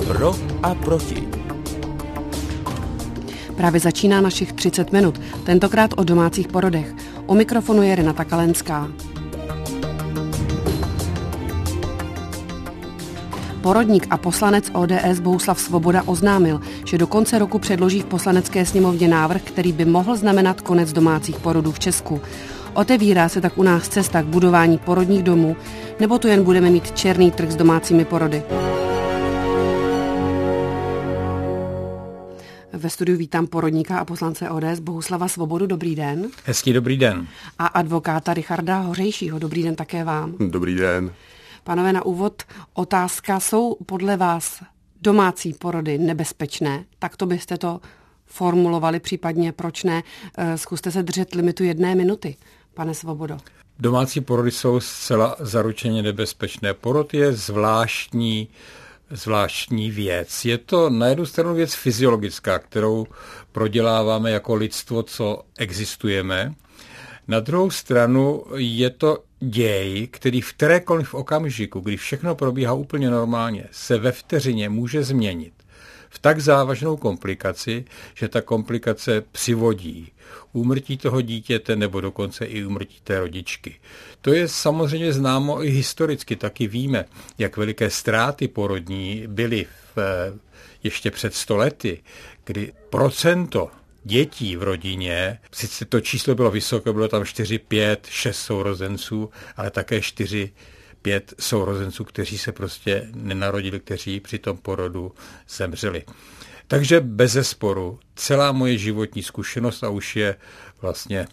Pro a proti. Právě začíná našich 30 minut, tentokrát o domácích porodech. U mikrofonu je Renata Kalenská. Porodník a poslanec ODS Bohuslav Svoboda oznámil, že do konce roku předloží v Poslanecké sněmovně návrh, který by mohl znamenat konec domácích porodů v Česku. Otevírá se tak u nás cesta k budování porodních domů, nebo tu jen budeme mít černý trh s domácími porody? Ve studiu vítám porodníka a poslance ODS Bohuslava Svobodu. Dobrý den. Hezký dobrý den. A advokáta Richarda Hořejšího. Dobrý den také vám. Dobrý den. Pánové, na úvod otázka. Jsou podle vás domácí porody nebezpečné? Tak to byste to formulovali, případně proč ne? Zkuste se držet limitu 1 minuty, pane Svobodo. Domácí porody jsou zcela zaručeně nebezpečné. Porod je zvláštní věc. Je to na jednu stranu věc fyziologická, kterou proděláváme jako lidstvo, co existujeme. Na druhou stranu je to děj, který v kterékoliv okamžiku, kdy všechno probíhá úplně normálně, se ve vteřině může změnit v tak závažnou komplikaci, že ta komplikace přivodí úmrtí toho dítěte nebo dokonce i úmrtí té rodičky. To je samozřejmě známo i historicky, taky víme, jak veliké ztráty porodní byly ještě před 100 lety, kdy procento dětí v rodině, sice to číslo bylo vysoké, bylo tam 4, 5, 6 sourozenců, ale také 4, 5 sourozenců, kteří se prostě nenarodili, kteří při tom porodu zemřeli. Takže bezesporu celá moje životní zkušenost, a už je vlastně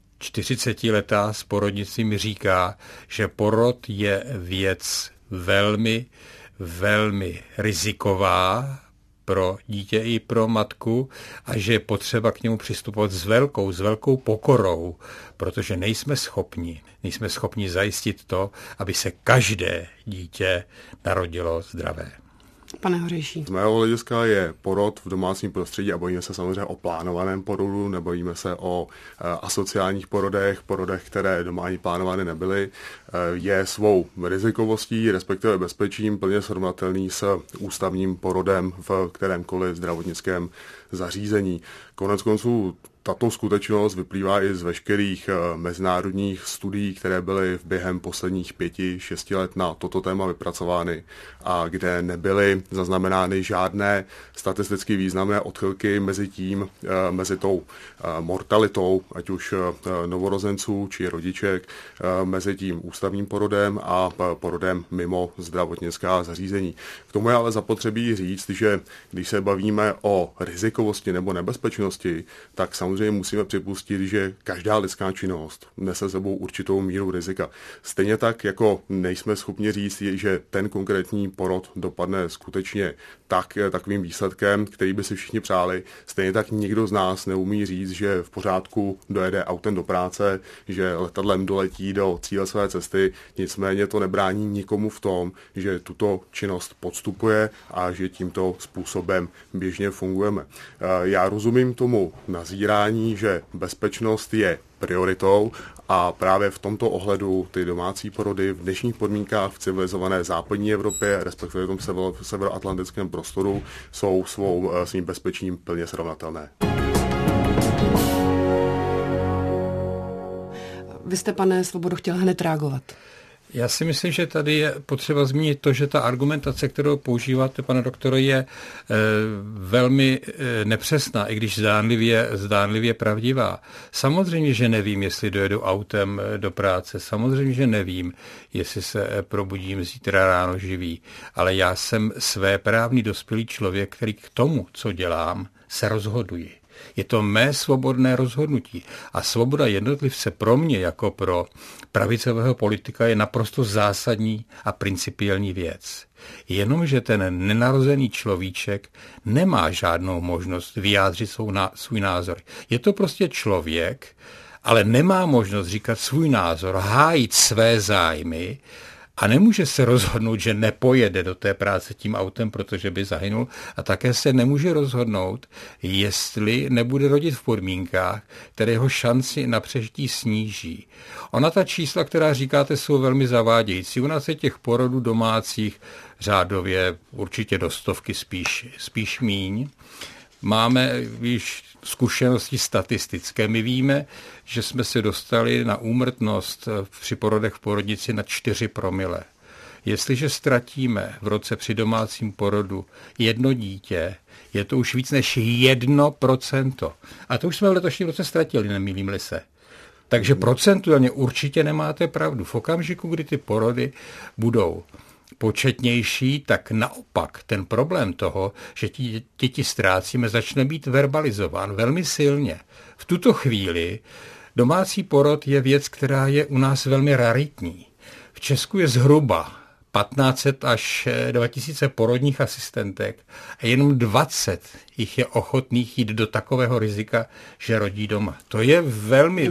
40letá s porodnictvím, mi říká, že porod je věc velmi, velmi riziková pro dítě i pro matku a že je potřeba k němu přistupovat s velkou pokorou, protože nejsme schopni zajistit to, aby se každé dítě narodilo zdravé. Pane Hořejší. Z mého hlediska je porod v domácím prostředí, a bojíme se samozřejmě o plánovaném porodu, nebojíme se o asociálních porodech, které doma ani plánovány nebyly, je svou rizikovostí, respektive bezpečím plně srovnatelný s ústavním porodem v kterémkoliv zdravotnickém zařízení. Koneckonců tato skutečnost vyplývá i z veškerých mezinárodních studií, které byly během posledních 5-6 let na toto téma vypracovány a kde nebyly zaznamenány žádné statisticky významné odchylky mezi tou mortalitou, ať už novorozenců či rodiček, mezi tím ústavním porodem a porodem mimo zdravotnická zařízení. K tomu je ale zapotřebí říct, že když se bavíme o rizikovosti nebo nebezpečnosti, tak samozřejmě musíme připustit, že každá lidská činnost nese sebou určitou míru rizika. Stejně tak, jako nejsme schopni říct, že ten konkrétní porod dopadne skutečně takovým výsledkem, který by si všichni přáli, stejně tak nikdo z nás neumí říct, že v pořádku dojede autem do práce, že letadlem doletí do cíle své cesty, nicméně to nebrání nikomu v tom, že tuto činnost podstupuje a že tímto způsobem běžně fungujeme. Já rozumím tomu nazírání, že bezpečnost je prioritou a právě v tomto ohledu ty domácí porody v dnešních podmínkách v civilizované západní Evropě, respektive v tom severoatlantickém prostoru, jsou svým bezpečím plně srovnatelné. Vy jste, pane Svobodo, chtěl hned reagovat. Já si myslím, že tady je potřeba zmínit to, že ta argumentace, kterou používáte, pane doktore, je velmi nepřesná, i když zdánlivě pravdivá. Samozřejmě, že nevím, jestli dojedu autem do práce, samozřejmě, že nevím, jestli se probudím zítra ráno živý, ale já jsem svéprávný dospělý člověk, který k tomu, co dělám, se rozhoduji. Je to mé svobodné rozhodnutí. A svoboda jednotlivce pro mě, jako pro pravicového politika, je naprosto zásadní a principiální věc. Jenomže ten nenarozený človíček nemá žádnou možnost vyjádřit svůj názor. Je to prostě člověk, ale nemá možnost říkat svůj názor, hájit své zájmy A nemůže se rozhodnout, že nepojede do té práce tím autem, protože by zahynul. A také se nemůže rozhodnout, jestli nebude rodit v podmínkách, které jeho šanci na přežití sníží. Ona ta čísla, která říkáte, jsou velmi zavádějící. U nás je těch porodů domácích řádově určitě do 100, spíš míň. Máme již zkušenosti statistické. My víme, že jsme se dostali na úmrtnost při porodech v porodnici na 4 promile. Jestliže ztratíme v roce při domácím porodu 1 dítě, je to už víc než 1%. A to už jsme v letošním roce ztratili, nemýlím-li se. Takže procentuálně určitě nemáte pravdu. V okamžiku, kdy ty porody budou početnější, tak naopak ten problém toho, že děti ztrácíme, začne být verbalizován velmi silně. V tuto chvíli domácí porod je věc, která je u nás velmi raritní. V Česku je zhruba 1500 až 2000 porodních asistentek a jenom 20 jich je ochotných jít do takového rizika, že rodí doma. To je velmi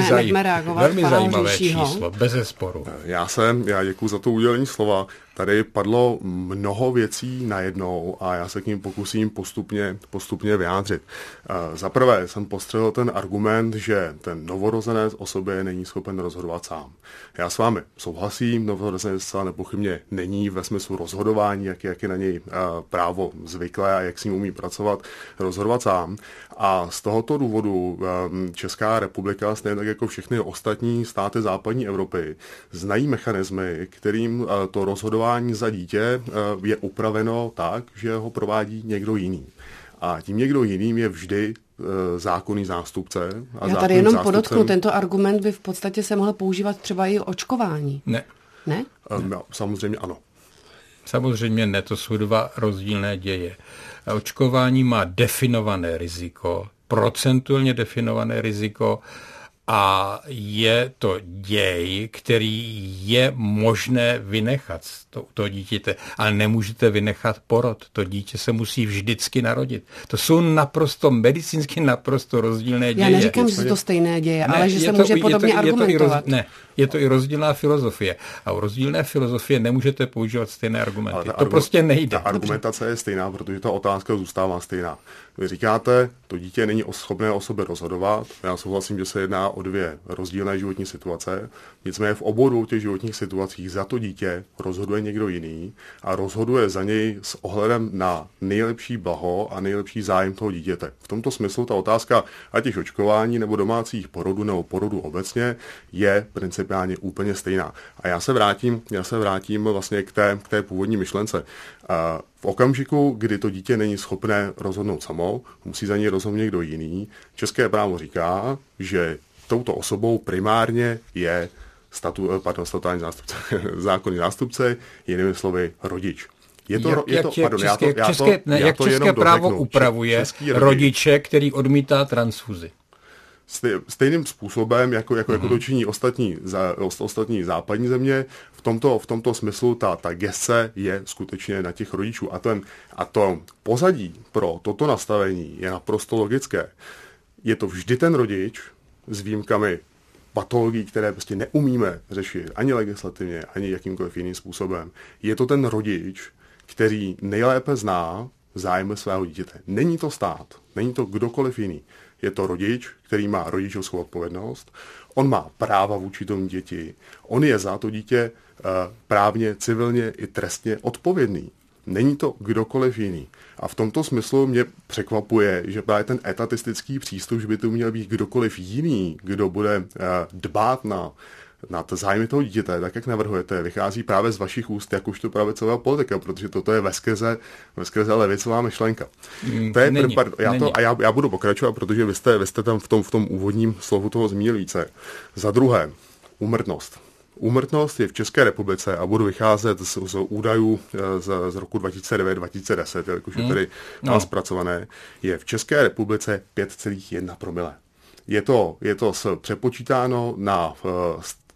zajímavé číslo, bezesporu. Já děkuji za to udělení slova. Tady padlo mnoho věcí najednou a já se k ním pokusím postupně vyjádřit. Za prvé jsem postřehl ten argument, že ten novorozenec o sobě není schopen rozhodovat sám. Já s vámi souhlasím, novorozenec zcela nepochybně není ve smyslu rozhodování, jak je na něj právo zvyklé a jak s ním umí pracovat, rozhodovat sám. A z tohoto důvodu Česká republika, stejně tak jako všechny ostatní státy západní Evropy, znají mechanismy, kterým to rozhodování za dítě je upraveno tak, že ho provádí někdo jiný. A tím někdo jiným je vždy zákonný zástupce. A já tady jenom podotknu, tento argument by v podstatě se mohl používat třeba i očkování. Ne? Samozřejmě ano. Samozřejmě ne, to jsou 2 rozdílné děje. Očkování má definované riziko, procentuálně definované riziko a je to děj, který je možné vynechat z toho dítěte, ale nemůžete vynechat porod. To dítě se musí vždycky narodit. To jsou medicínsky naprosto rozdílné děje. Já neříkám, že jsou to stejné děje, ale že se může podobně argumentovat. Je to i rozdílná filozofie. A u rozdílné filozofie nemůžete používat stejné argumenty. To prostě nejde. Ta argumentace je stejná, protože ta otázka zůstává stejná. Vy říkáte, to dítě není schopné o sobě rozhodovat. Já souhlasím, že se jedná o 2 rozdílné životní situace. Nicméně v obou těch životních situacích za to dítě rozhoduje někdo jiný a rozhoduje za něj s ohledem na nejlepší blaho a nejlepší zájem toho dítěte. V tomto smyslu ta otázka ať těch očkování nebo domácích porodů nebo porodu obecně je principiálně úplně stejná. A já se vrátím vlastně k té původní myšlence. V okamžiku, kdy to dítě není schopné rozhodnout samo, musí za něj rozhodnout někdo jiný. České právo říká, že touto osobou primárně je statutární zástupce, zákonný zástupce, jinými slovy rodič. Jak české právo upravuje rodiče, který odmítá transfuzi? Stejným způsobem, jako to činí ostatní západní země, v tomto smyslu ta gesce je skutečně na těch rodičů. A to pozadí pro toto nastavení je naprosto logické. Je to vždy ten rodič s výjimkami patologií, které prostě neumíme řešit ani legislativně, ani jakýmkoliv jiným způsobem. Je to ten rodič, který nejlépe zná zájmy svého dítěte. Není to stát, není to kdokoliv jiný. Je to rodič, který má rodičovskou odpovědnost, on má práva vůči tomu děti, on je za to dítě právně, civilně i trestně odpovědný. Není to kdokoliv jiný. A v tomto smyslu mě překvapuje, že právě ten etatistický přístup, že by to měl být kdokoliv jiný, kdo bude dbát na zájmy toho dítěte, tak jak navrhujete, vychází právě z vašich úst jakožto pravicového politika, protože toto je veskrze levicová myšlenka. Já budu pokračovat, protože vy jste tam v tom úvodním slovu toho zmínil více. Za druhé, úmrtnost. Úmrtnost je v České republice, a budu vycházet z údajů z roku 2009-2010, jakož je tady zpracované, je v České republice 5,1 promile. Je to přepočítáno na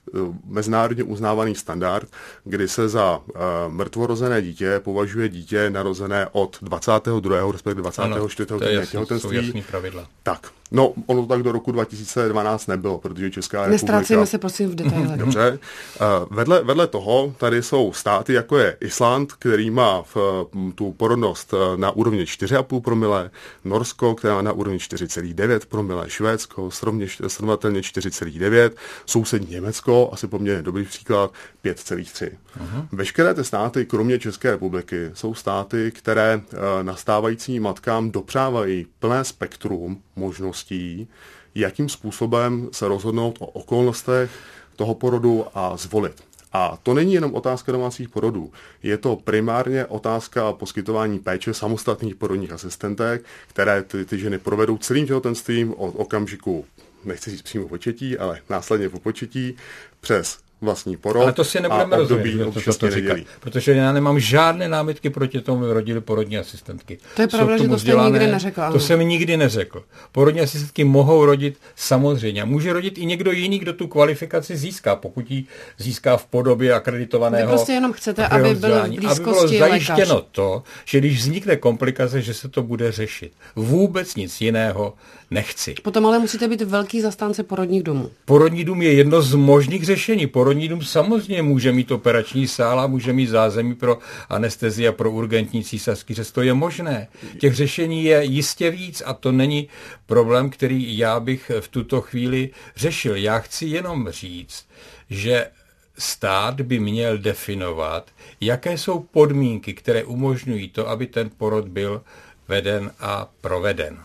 mezinárodně uznávaný standard, kdy se za mrtvorozené dítě považuje dítě narozené od 22. respektive 24. týdne těhotenství. Tak. No, ono tak do roku 2012 nebylo, protože Česká republika... Nestrácíme se prosím v detailech. Dobře. Vedle toho tady jsou státy, jako je Island, který má tu porodnost na úrovni 4,5 promile, Norsko, která má na úrovni 4,9 promile, Švédsko, srovnatelně 4,9, sousední Německo, asi poměrně dobrý příklad, 5,3. Veškeré ty státy, kromě České republiky, jsou státy, které nastávajícím matkám dopřávají plné spektrum možností, jakým způsobem se rozhodnout o okolnostech toho porodu a zvolit. A to není jenom otázka domácích porodů. Je to primárně otázka poskytování péče samostatných porodních asistentek, které ty ženy provedou celým těhotenstvím od okamžiku, nechci říct přímo početí, ale následně po početí, přes vlastní porod. Ale to si nebudeme rozumět, to říkat, protože já nemám žádné námitky proti tomu, rodily porodní asistentky. To je pravda, že to jste nikdy neřekl. To jsem nikdy neřekl. Porodní asistentky mohou rodit samozřejmě. Může rodit i někdo jiný, kdo tu kvalifikaci získá, pokud ji získá v podobě akreditovaného. Vy prostě jenom chcete, aby bylo v blízkosti lékař. Zajištěno to, že když vznikne komplikace, že se to bude řešit. Vůbec nic jiného nechci. Potom ale musíte být velký zastánce porodních domů. Porodní dům je jedno z možných řešení. Porodní dům samozřejmě může mít operační sál a může mít zázemí pro anestezii a pro urgentní císařský řez. To je možné. Těch řešení je jistě víc a to není problém, který já bych v tuto chvíli řešil. Já chci jenom říct, že stát by měl definovat, jaké jsou podmínky, které umožňují to, aby ten porod byl veden a proveden.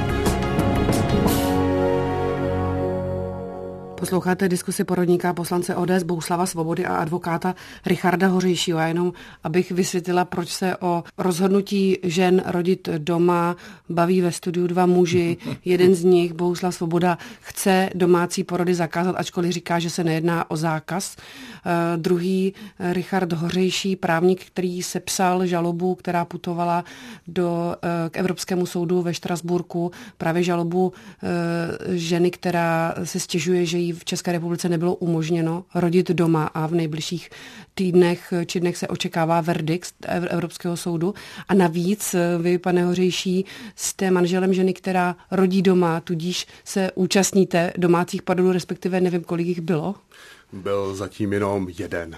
Posloucháte diskusi porodníka poslance ODS Bohuslava Svobody a advokáta Richarda Hořejšího. Já jenom, abych vysvětlila, proč se o rozhodnutí žen rodit doma baví ve studiu dva muži. Jeden z nich, Bohuslav Svoboda, chce domácí porody zakázat, ačkoliv říká, že se nejedná o zákaz. Druhý, Richard Hořejší, právník, který sepsal žalobu, která putovala k Evropskému soudu ve Štrasburku. Právě žalobu ženy, která se stěžuje, že jí v České republice nebylo umožněno rodit doma a v nejbližších týdnech či dnech se očekává verdikt Evropského soudu. A navíc vy, pane Hořejší, jste manželem ženy, která rodí doma, tudíž se účastníte domácích porodů, respektive nevím, kolik jich bylo? Byl zatím jenom jeden.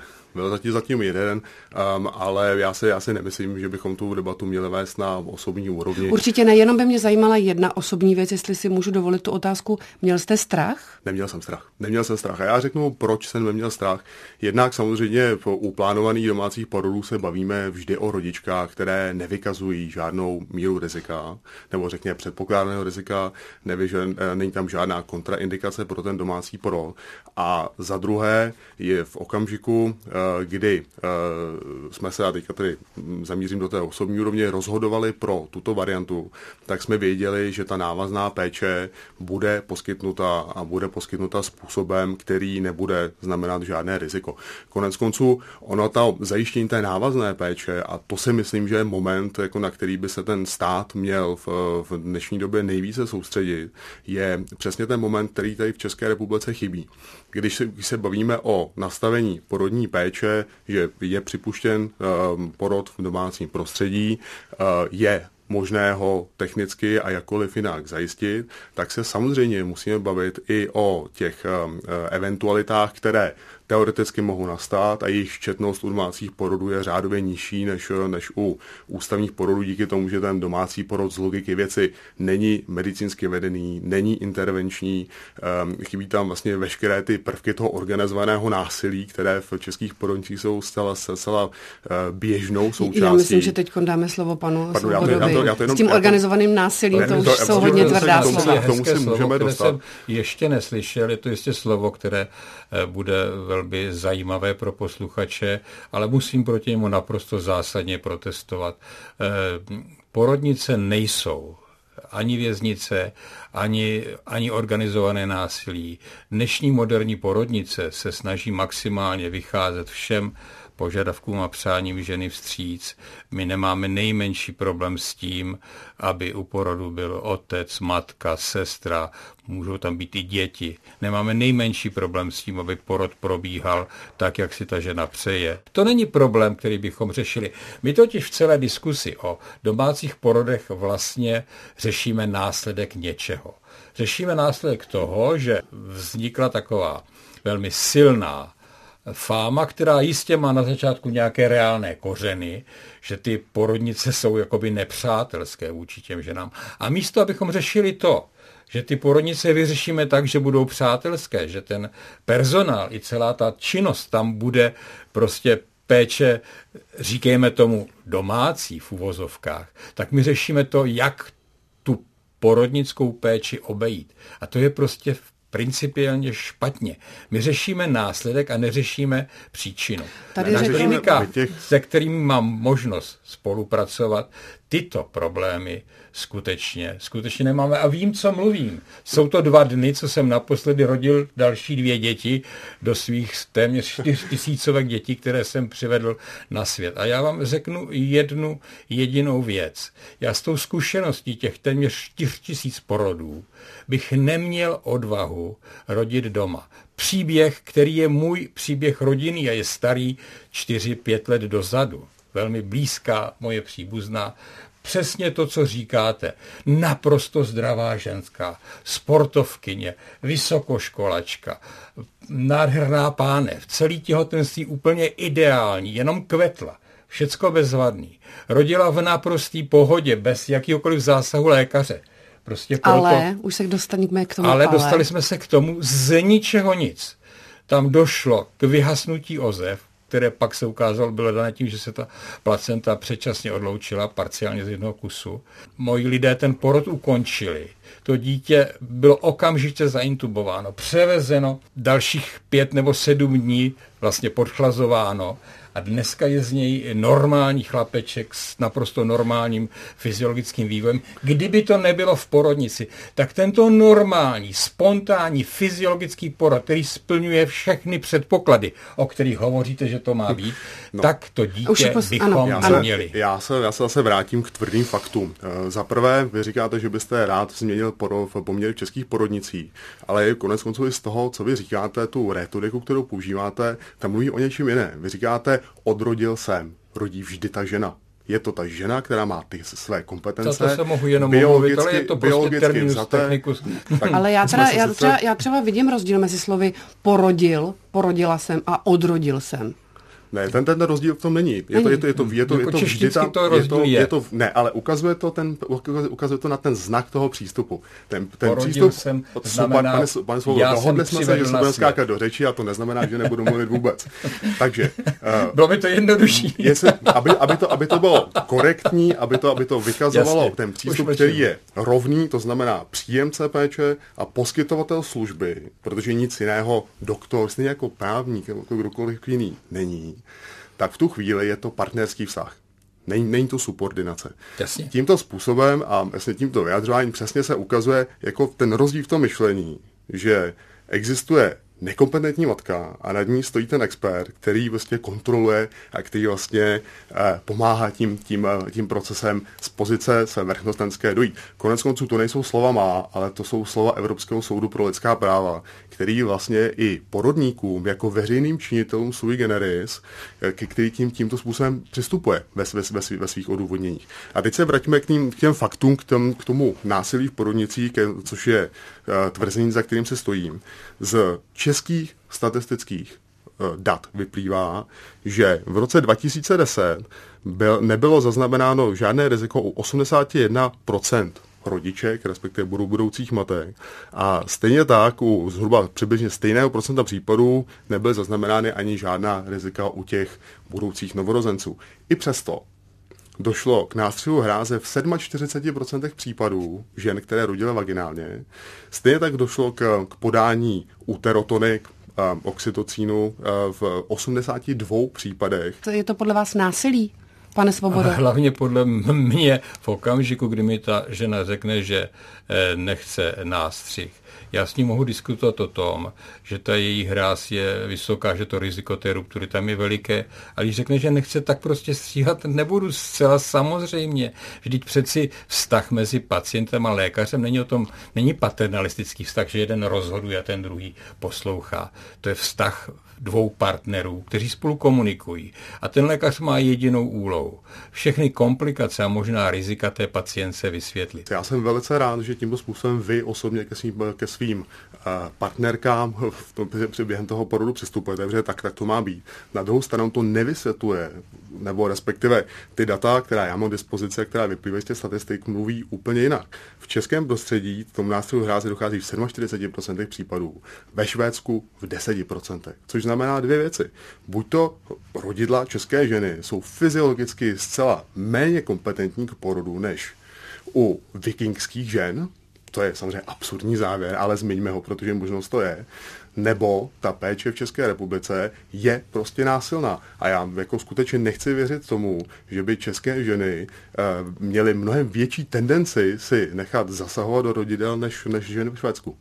Ale já si nemyslím, že bychom tu debatu měli vést na osobní úrovni. Určitě ne, jenom by mě zajímala jedna osobní věc, jestli si můžu dovolit tu otázku. Měl jste strach? Neměl jsem strach. A já řeknu, proč jsem neměl strach. Jednak samozřejmě u plánovaných domácích porodů se bavíme vždy o rodičkách, které nevykazují žádnou míru rizika, nebo řekněme předpokládaného rizika, není tam žádná kontraindikace pro ten domácí porod. A za druhé je v okamžiku, kdy jsme se, a teďka tady zamířím do té osobní úrovně, rozhodovali pro tuto variantu, tak jsme věděli, že ta návazná péče bude poskytnuta a bude poskytnuta způsobem, který nebude znamenat žádné riziko. Konec konců, zajištění té návazné péče, a to si myslím, že je moment, jako na který by se ten stát měl v dnešní době nejvíce soustředit, je přesně ten moment, který tady v České republice chybí. Když se bavíme o nastavení porodní péče, že je připuštěn porod v domácím prostředí, je možné ho technicky a jakkoliv jinak zajistit, tak se samozřejmě musíme bavit i o těch eventualitách, které teoreticky mohou nastat a jejich četnost u domácích porodů je řádově nižší než u ústavních porodů díky tomu, že ten domácí porod z logiky věci není medicínsky vedený, není intervenční, chybí tam vlastně veškeré ty prvky toho organizovaného násilí, které v českých porodnicích jsou zcela běžnou součástí. Já myslím, že teď dáme slovo panu Svobodovi. S tím organizovaným násilím to už jsou hodně tvrdá slova. Hezké slovo, které jsem ještě neslyšel, je to jistě slovo, které bude velmi zajímavé pro posluchače, ale musím proti němu naprosto zásadně protestovat. Porodnice nejsou ani věznice, ani organizované násilí. Dnešní moderní porodnice se snaží maximálně vycházet všem požadavkům a přáním ženy vstříc. My nemáme nejmenší problém s tím, aby u porodu byl otec, matka, sestra, můžou tam být i děti. Nemáme nejmenší problém s tím, aby porod probíhal tak, jak si ta žena přeje. To není problém, který bychom řešili. My totiž v celé diskusi o domácích porodech vlastně řešíme následek něčeho. Řešíme následek toho, že vznikla taková velmi silná fáma, která jistě má na začátku nějaké reálné kořeny, že ty porodnice jsou jakoby nepřátelské vůči těm ženám. A místo, abychom řešili to, že ty porodnice vyřešíme tak, že budou přátelské, že ten personál i celá ta činnost tam bude prostě péče, říkejme tomu domácí v uvozovkách, tak my řešíme to, jak tu porodnickou péči obejít. A to je prostě principiálně špatně. My řešíme následek a neřešíme příčinu. Na klinikách, se kterými mám možnost spolupracovat, tyto problémy skutečně nemáme. A vím, co mluvím. Jsou to 2 dny, co jsem naposledy rodil další 2 děti do svých téměř 4 000 dětí, které jsem přivedl na svět. A já vám řeknu jednu jedinou věc. Já s tou zkušeností těch téměř 4 000 porodů bych neměl odvahu rodit doma. Příběh, který je můj příběh rodinný a je starý 4-5 let dozadu. Velmi blízká moje příbuzná. Přesně to, co říkáte. Naprosto zdravá ženská, sportovkyně, vysokoškolačka, nádherná pánev, celý těhotenství úplně ideální, jenom kvetla. Všecko bezvadný. Rodila v naprostý pohodě, bez jakýhokoliv zásahu lékaře. Prostě ale, už se dostaneme k tomu. Ale dostali jsme se k tomu z ničeho nic. Tam došlo k vyhasnutí ozev, které pak se ukázalo, bylo dané tím, že se ta placenta předčasně odloučila, parciálně z jednoho kusu. Moji lidé ten porod ukončili. To dítě bylo okamžitě zaintubováno, převezeno dalších 5 nebo 7 dní, vlastně podchlazováno. A dneska je z něj normální chlapeček s naprosto normálním fyziologickým vývojem. Kdyby to nebylo v porodnici, tak tento normální, spontánní fyziologický porod, který splňuje všechny předpoklady, o kterých hovoříte, že to má být, tak to dítě bychom měli. Já se zase vrátím k tvrdým faktům. Za prvé, vy říkáte, že byste rád změnil poměry v českých porodnicích, ale konec konců i z toho, co vy říkáte, tu rétoriku, kterou používáte, tam mluví o něčem jiném. Vy říkáte, odrodil jsem, rodí vždy ta žena. Je to ta žena, která má ty své kompetence. To se mohu jenom mluvit, ale je to prostě terminus technicus. Ale já třeba vidím rozdíl mezi slovy porodila jsem a odrodil jsem. Ne, ten rozdíl v tom není. Je to vždy ne, ale ukazuje to na ten znak toho přístupu. Ten přístup jsem znamená, pane Svobodo, dohodli jsme se, že se budeme skákat do řeči a to neznamená, že nebudu mluvit vůbec. Takže bylo by to jednodušší. Aby to bylo korektní, aby to vykazovalo ten přístup, který je rovný, to znamená příjemce péče a poskytovatel služby, protože nic jiného doktor, stejně jako právník, jako kdokoliv jiný není. Tak v tu chvíli je to partnerský vztah. Není to subordinace. Jasně. Tímto způsobem a tímto vyjadřováním přesně se ukazuje jako ten rozdíl v tom myšlení, že existuje nekompetentní matka a nad ní stojí ten expert, který vlastně kontroluje a který vlastně pomáhá tím procesem z pozice své vrchnostenské dojít. Konec konců to nejsou slova má, ale to jsou slova Evropského soudu pro lidská práva, který vlastně i porodníkům jako veřejným činitelům sui generis, který tímto způsobem přistupuje ve svých odůvodněních. A teď se vraťme k těm faktům, k tomu násilí v porodnicích, což je tvrzení, za kterým se stojím. Z českých statistických dat vyplývá, že v roce 2010 nebylo zaznamenáno žádné riziko u 81% rodiček, respektive budoucích matek. A stejně tak u zhruba přibližně stejného procenta případů nebyly zaznamenány ani žádná rizika u těch budoucích novorozenců. I přesto došlo k nástřelu hráze v 47% případů žen, které rodily vaginálně. Stejně tak došlo k podání uterotonik, oxytocínu v 82 případech. Je to podle vás násilí? pane Svobodo? Hlavně podle mě v okamžiku, kdy mi ta žena řekne, že nechce nástřih, já s ní mohu diskutovat o tom, že ta její hráz je vysoká, že to riziko té ruptury tam je veliké, ale když řekne, že nechce, tak prostě stříhat nebudu zcela samozřejmě. Vždyť přeci vztah mezi pacientem a lékařem není paternalistický vztah, že jeden rozhoduje a ten druhý poslouchá. To je vztah dvou partnerů, kteří spolu komunikují. A ten lékař má jedinou úlohu. Všechny komplikace a možná rizika té pacientce vysvětlit. Já jsem velice rád, že tímto způsobem vy osobně ke svým partnerkám během toho porodu přistupujete, protože tak to má být. Na druhou stranu to nevysvětluje, nebo respektive ty data, která já mám dispozice, která vyplývají z těch statistik, mluví úplně jinak. V českém prostředí tomu nástroju hráze dochází v 47% případů, ve Švédsku v 10%, což znamená dvě věci. Buď to rodidla české ženy jsou fyziologicky zcela méně kompetentní k porodu než u vikingských žen, to je samozřejmě absurdní závěr, ale zmiňme ho, protože možnost to je, nebo ta péče v České republice je prostě násilná. A já jako skutečně nechci věřit tomu, že by české ženy měly mnohem větší tendenci si nechat zasahovat do rodidel než ženy v Švédsku.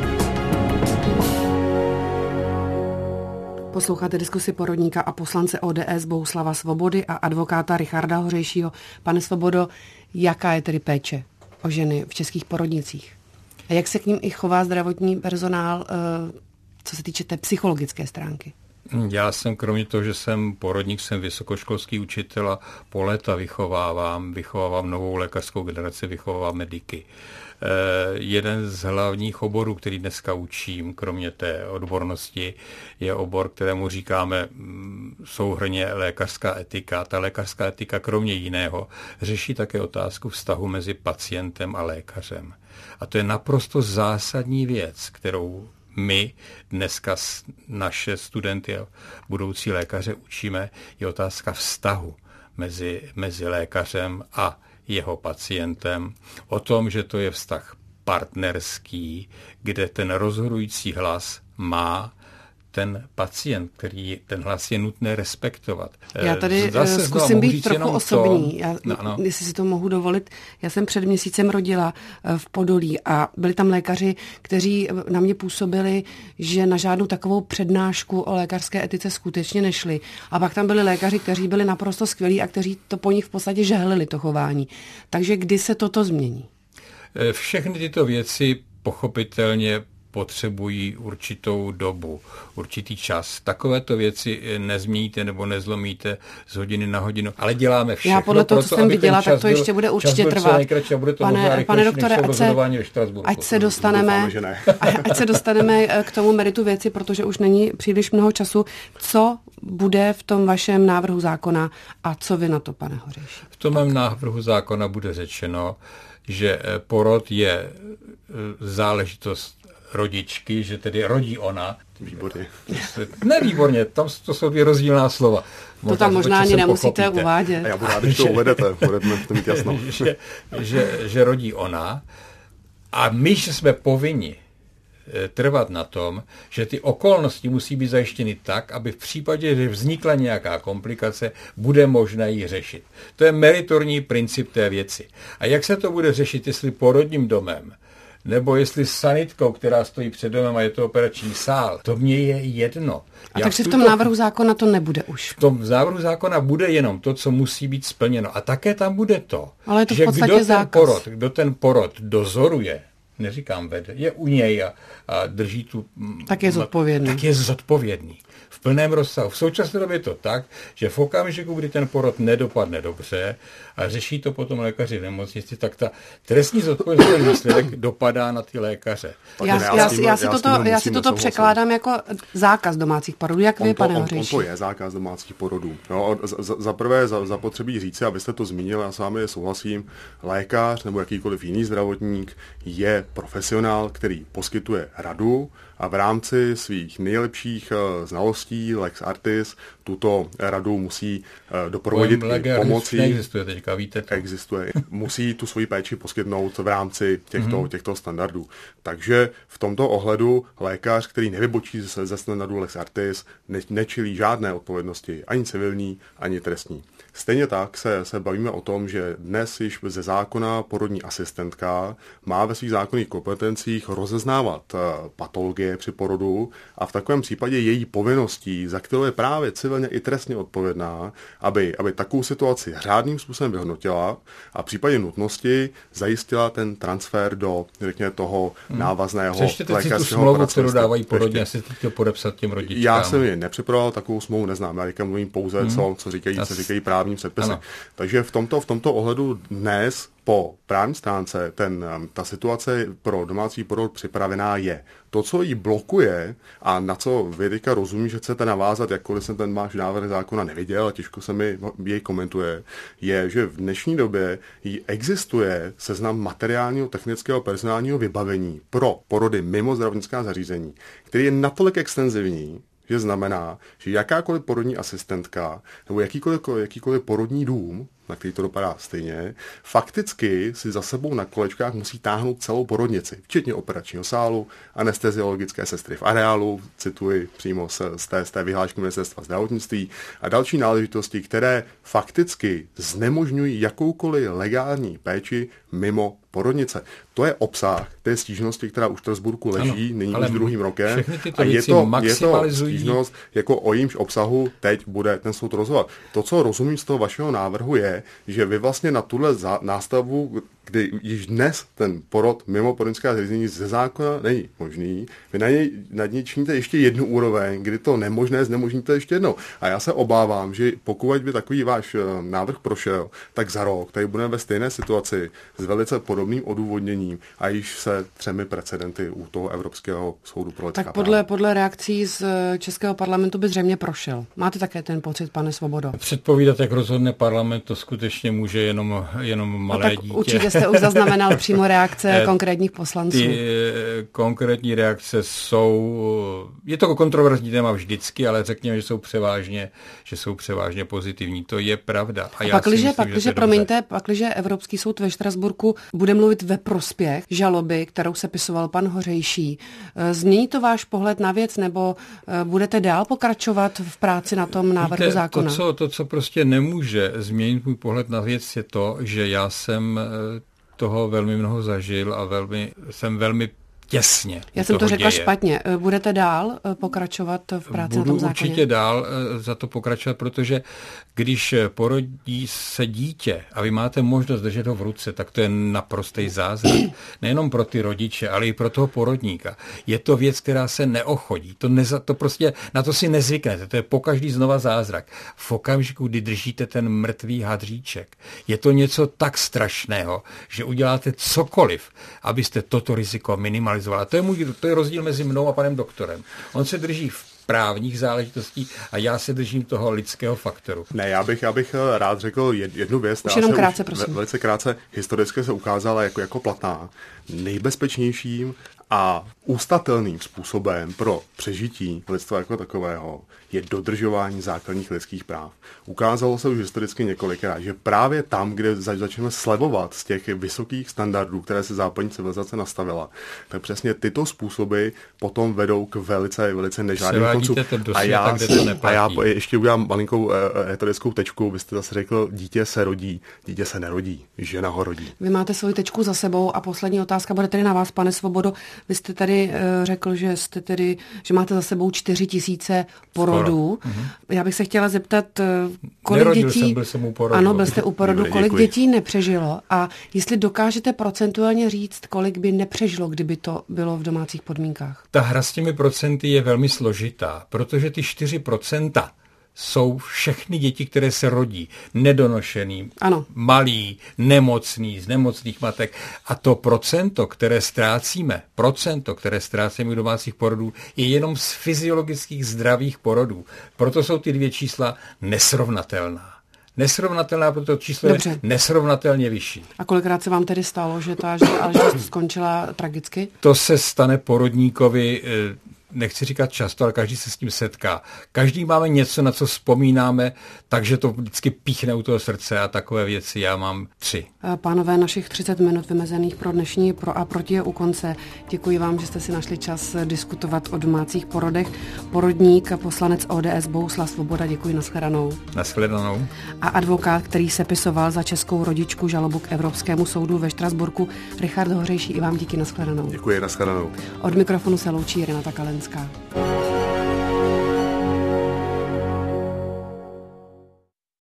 Posloucháte diskusi porodníka a poslance ODS Bohuslava Svobody a advokáta Richarda Hořejšího. Pane Svobodo, jaká je tedy péče o ženy v českých porodnicích? A jak se k ním i chová zdravotní personál, co se týče té psychologické stránky? Já jsem kromě toho, že jsem porodník, jsem vysokoškolský učitel a po léta vychovávám novou lékařskou generaci, vychovávám mediky. Jeden z hlavních oborů, který dneska učím, kromě té odbornosti, je obor, kterému říkáme souhrnně lékařská etika. Ta lékařská etika kromě jiného řeší také otázku vztahu mezi pacientem a lékařem. A to je naprosto zásadní věc, kterou my dneska naše studenty a budoucí lékaře učíme, je otázka vztahu mezi lékařem a jeho pacientem, o tom, že to je vztah partnerský, kde ten rozhodující hlas má ten pacient, který ten hlas je nutné respektovat. Já tady zkusím být trochu osobní, jestli si to mohu dovolit. Já jsem před měsícem rodila v Podolí a byli tam lékaři, kteří na mě působili, že na žádnou takovou přednášku o lékařské etice skutečně nešli. A pak tam byli lékaři, kteří byli naprosto skvělí a kteří to po nich v podstatě žehlili, to chování. Takže kdy se toto změní? Všechny tyto věci pochopitelně potřebují určitou dobu, určitý čas. Takovéto věci nezměníte nebo nezlomíte z hodiny na hodinu, ale děláme všechno. Já podle toho, co jsem viděla, tak to ještě bude určitě trvat. Pane doktore, ať se dostaneme k tomu meritu věci, protože už není příliš mnoho času. Co bude v tom vašem návrhu zákona a co vy na to, pane Hořejší? V tom mém návrhu zákona bude řečeno, že porod je záležitost rodičky, že tedy rodí ona. Výborně. Ne výborně, to jsou dvě rozdílná slova. To tam možná ani nemusíte uvádět. A já budu rád, když to uvedete, budeme v tom mít jasno. že rodí ona a my jsme povinni trvat na tom, že ty okolnosti musí být zajištěny tak, aby v případě, že vznikla nějaká komplikace, bude možné ji řešit. To je meritorní princip té věci. A jak se to bude řešit, jestli porodním domem, nebo jestli sanitkou, která stojí před domem a je to operační sál, to mně je jedno. Takže v tom návrhu zákona to nebude už. V tom návrhu zákona bude jenom to, co musí být splněno. A také tam bude to, ale je to že v podstatě kdo ten porod dozoruje, neříkám vede, je u něj a drží tu... Tak je zodpovědný. Tak je zodpovědný. V plném rozsahu. V současné době je to tak, že v okamžiku, kdy ten porod nedopadne dobře a řeší to potom lékaři v nemocnici, tak ta trestní zodpovědnost výsledek dopadá na ty lékaze. Já si toto překládám jako zákaz domácích porodů. Jak vy, pane Hořejší? On to je zákaz domácích porodů. No, za prvé zapotřebí říci, abyste to zmínil, já s vámi souhlasím, lékař nebo jakýkoliv jiný zdravotník je profesionál, který poskytuje radu a v rámci svých nejlepších znalostí lex artis tuto radu musí doprovodit pomocí. Neexistuje teďka, víte to. Existuje. Musí tu svoji péči poskytnout v rámci těchto standardů. Takže v tomto ohledu lékař, který nevybočí ze standardu lex artis, nečelí žádné odpovědnosti, ani civilní, ani trestní. Stejně tak se bavíme o tom, že dnes již ze zákona porodní asistentka má ve svých zákonných kompetencích rozeznávat patologie při porodu a v takovém případě její povinností, za kterou je právě civilně i trestně odpovědná, aby takovou situaci řádným způsobem vyhodnotila a v případě nutnosti zajistila ten transfer do, řekněme, toho návazného lékařského smlouvu, kterou dávají porodní asistentky podepsat těm rodičkám. Já jsem ji nepřipravoval, takovou smlouvu neznám. Já mluvím pouze, co říkají právní předpisy. Ano. Takže v tomto ohledu dnes po právní stránce ta situace pro domácí porod připravená je. To, co jí blokuje a na co vy teďka rozumím, že chcete navázat, jakkoliv jsem ten váš návrh zákona neviděl a těžko se mi jej komentuje, je, že v dnešní době existuje seznam materiálního, technického, personálního vybavení pro porody mimo zdravotnická zařízení, který je natolik extenzivní, že znamená, že jakákoliv porodní asistentka nebo jakýkoliv porodní dům, na který to dopadá stejně, fakticky si za sebou na kolečkách musí táhnout celou porodnici, včetně operačního sálu, anesteziologické sestry v areálu, cituji přímo z té vyhlášky Ministerstva zdravotnictví, a další náležitosti, které fakticky znemožňují jakoukoliv legální péči mimo porodnice. To je obsah té stížnosti, která už v Štrasburku leží, nyní už druhým rokem. A je to stížnost, jako o jímž obsahu teď bude ten soud rozhodovat. To, co rozumím z toho vašeho návrhu, je, že vy vlastně na tuhle nástavu, kdy již dnes ten porod mimo porodnická zařízení ze zákona není možný, vy nad něj činíte ještě jednu úroveň, kdy to nemožné znemožníte ještě jednou. A já se obávám, že pokud by takový váš návrh prošel, tak za rok tady budeme ve stejné situaci s velice podobným odůvodněním a již se 3 precedenty u toho Evropského soudu pro lidská práva. Tak podle reakcí z Českého parlamentu by zřejmě prošel. Máte také ten pocit, pane Svobodo? Předpovídat, jak rozhodne parlament, to skutečně může jenom malé dítě. Určitě jste už zaznamenal přímo reakce konkrétních poslanců. Ty konkrétní reakce je to kontroverzní téma vždycky, ale řekněme, že jsou převážně pozitivní. To je pravda. A pakliže Evropský soud ve Štrasburku bude mluvit ve prospěch žaloby, kterou sepisoval pan Hořejší, změní to váš pohled na věc, nebo budete dál pokračovat v práci na tom návrhu zákona? To, co prostě nemůže změnit můj pohled na věc, je to, že já jsem toho velmi mnoho zažil a jsem velmi těsně. Já jsem to řekla špatně. Budete dál pokračovat v práci na tom zákoně? Budu určitě dál za to pokračovat, protože když porodí se dítě a vy máte možnost držet ho v ruce, tak to je naprostý zázrak. Nejenom pro ty rodiče, ale i pro toho porodníka. Je to věc, která se neochodí. To prostě na to si nezvyknete. To je pokaždý znova zázrak. V okamžiku, kdy držíte ten mrtvý hadříček, je to něco tak strašného, že uděláte cokoliv, abyste toto riziko minimalizovali. A to je rozdíl mezi mnou a panem doktorem. On se drží v právních záležitostí a já se držím toho lidského faktoru. Ne, já bych rád řekl jednu věc. Už jenom krátce, prosím. Velice krátce historicky se ukázala jako platná. Nejbezpečnějším a ústatelným způsobem pro přežití lidstva jako takového je dodržování základních lidských práv. Ukázalo se už historicky několikrát, že právě tam, kde začneme slevovat z těch vysokých standardů, které se západní civilizace nastavila, tak přesně tyto způsoby potom vedou k velice nežádným koncům. A já ještě udělám malinkou retorickou tečku. Vy jste zase řekl, dítě se rodí, dítě se nerodí, žena ho rodí. Vy máte svoji tečku za sebou a poslední otázka bude tedy na vás, pane Svobodo. Vy jste tady řekl, že máte za sebou 4 000 porodů. Já bych se chtěla zeptat, kolik dětí... Byl jsem u porodu. Ano, byl jste u porodu. Kolik dětí nepřežilo? A jestli dokážete procentuálně říct, kolik by nepřežilo, kdyby to bylo v domácích podmínkách? Ta hra s těmi procenty je velmi složitá, protože ty 4% jsou všechny děti, které se rodí nedonošený, malý, nemocný, z nemocných matek. A to procento, které ztrácíme u domácích porodů, je jenom z fyziologických zdravých porodů. Proto jsou ty 2 čísla nesrovnatelná, protože číslo je nesrovnatelně vyšší. A kolikrát se vám tedy stalo, že ta záležitost skončila tragicky? To se stane porodníkovi nechci říkat často, ale každý se s tím setká. Každý máme něco, na co vzpomínáme, takže to vždycky píchne u toho srdce a takové věci. Já mám 3. Pánové, našich 30 minut vymezených pro dnešní Pro a proti je u konce. Děkuji vám, že jste si našli čas diskutovat o domácích porodech. Porodník a poslanec ODS Bohuslav Svoboda, děkuji, nashledanou. Nashledanou. A advokát, který sepisoval za českou rodičku žalobu k Evropskému soudu ve Štrasburku, Richard Hořejší, i vám díky, nashledanou. Děkuji, nashledanou. Od mikrofonu se loučí Renata Kalenská.